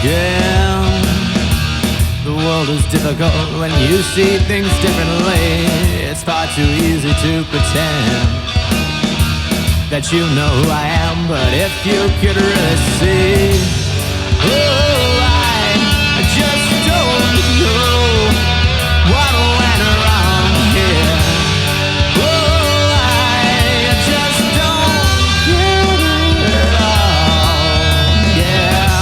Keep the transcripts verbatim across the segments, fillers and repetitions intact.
again. The world is difficult when you see things differently. It's far too easy to pretend that you know who I am, but if you could really see, oh, I just don't know what went wrong here. Oh, I just don't get it all, yeah.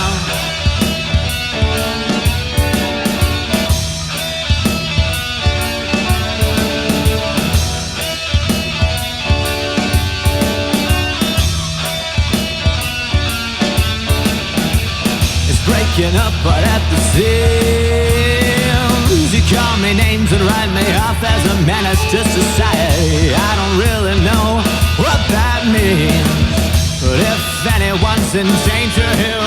Breaking up but at the seams. You call me names and write me off as a menace to society. I don't really know what that means, but if anyone's in danger here